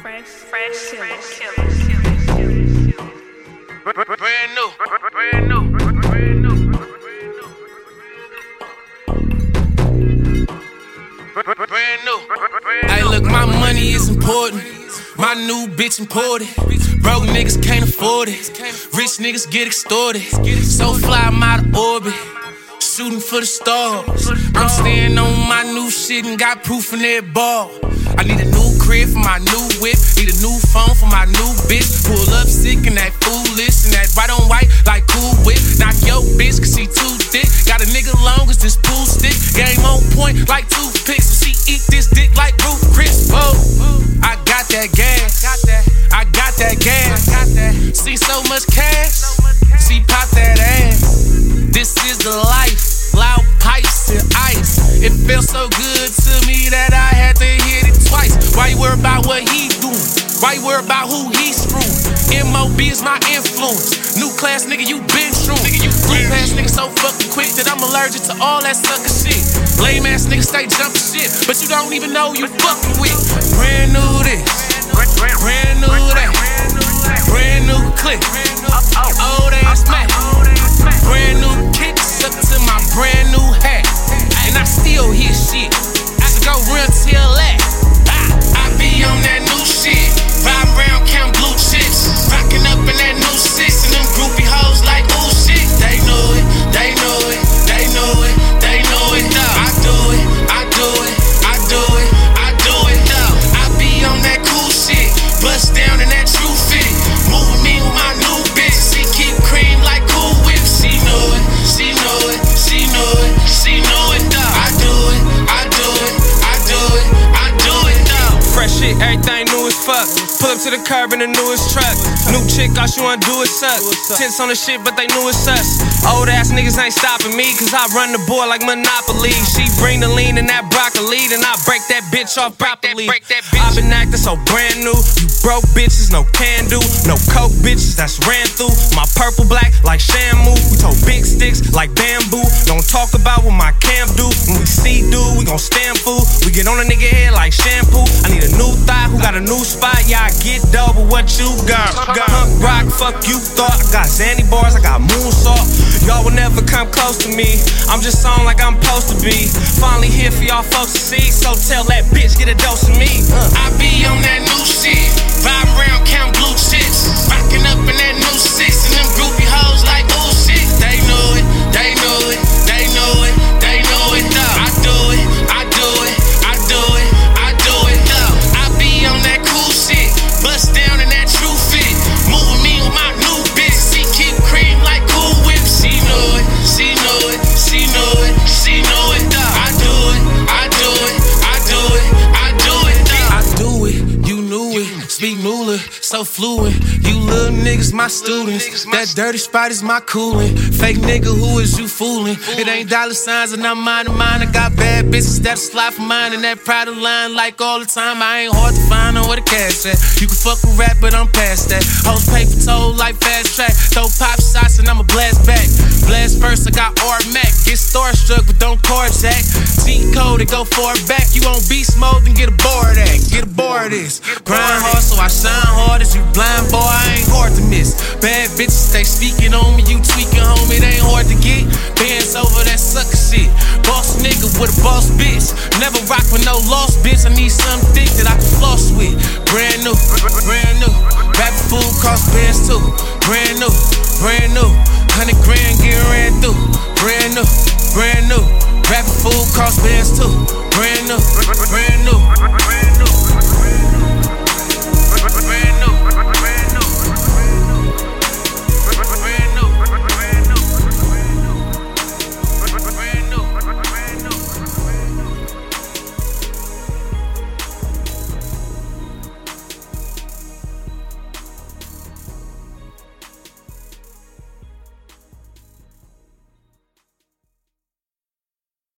Fresh killer. Brand new. Hey, look, my money is important. My new bitch imported. Broke niggas can't afford it. Rich niggas get extorted. So fly, I'm out of orbit. Shooting for the stars. I'm staying on my new shit and got proof in that ball. I need a new crib for my new whip. Need a new phone for my new bitch. Pull up sick and that foolish and that white on white like Cool Whip. Knock your bitch cause she too thick. Got a nigga long as this pool stick. Game on point like toothpicks. So she eat this dick like Ruth Chris. Whoa, I got that gas. I got that gas. See so much cash. She pop that ass. This is the life. Loud pipes and ice. It felt so good to me that I had to hit it twice. Why you worry about what he doing? Why you worry about who he screwing? MOB is my influence. New class nigga, you been true. Group ass nigga so fucking quick that I'm allergic to all that sucker shit. Lame ass nigga stay jumping shit, but you don't even know you fucking with. Brand new this, brand new that, brand new clip, old ass Mac, brand new kicks up to my brand new hat, and I still hear shit. So go run till that. I be on that new shit, ride around count blue chips, rocking up in that new six, and them groupie hoes like ooh shit. They know it, they know it, they know it, they know it. I do it, I do it, I do it, I do it. I be on that cool shit, bust down in that true fit, moving me with my new bitch. She keep cream like Cool Whip. She know it, she know it, she know it, she know it. I do it, I do it, I do it, I do it. Fresh shit, everything new as fuck. Pull up to the curb in the newest truck. New chick, all she wanna do is suck. Tents on the shit, but they knew it's us. Old ass niggas ain't stopping me, cause I run the board like Monopoly. She bring the lean and that broccoli, then I break that bitch off properly. I been acting so brand new. You broke bitches, no can do. No coke bitches, that's ran through. My purple black like Shamu. We told big sticks like bamboo. Don't talk about what my camp do. When we see dude, we gon' stand fool. We get on a nigga head like shampoo. I need a new thigh who got a new spot. Yeah, I get double what you got. Punk rock, fuck you thought. I got Zandy bars, I got moonsault. Y'all will never come close to me. I'm just on like I'm supposed to be. Finally here for y'all folks to see. So tell that bitch, get a dose of me. I be on that new shit, vibe around count blue chips, rocking up in that new six, and them groupie hoes like ooh shit. They know it, they know it, they know it, they know it. I do it, I do it, I do it, I do it. I be on that cool shit, bust down in that true fit, moving me with my new bitch. She keep cream like Cool Whip. She know it, she know it, she know it, she know it. I do it, I do it, I do it, I do it. I do it, you knew it. Speak Moolah, so fluent. You little niggas, my students. That dirty spot is my cooling. Fake nigga, who is you fooling? It ain't dollar signs and I'm mine. I got bad bitches that slide for mine and that pride of line like all the time. I ain't hard to find on where the cash at. You can fuck with rap, but I'm past that. Hoes pay for toll like fast track. Throw pop shots and I'ma blast back. Blast first, I got R-Mac. Get starstruck, but don't carjack. G-code, it go far back. You on beast mode, then get a board at. Get a board of this. Grind hard, so I shine hard as you blind, boy, I ain't hard to miss. Bad bitches, they speaking on me, you tweaking, homie, it ain't hard to get. Bands over that sucker shit. Boss nigga with a boss bitch. Never rock with no lost bitch. I need something thick that I can floss with. Brand new, brand new. Rapping food cost bands too. Brand new, brand new. 100 grand getting ran through. Brand new, brand new. Rapping food cost bands too. Brand new, brand new, brand new.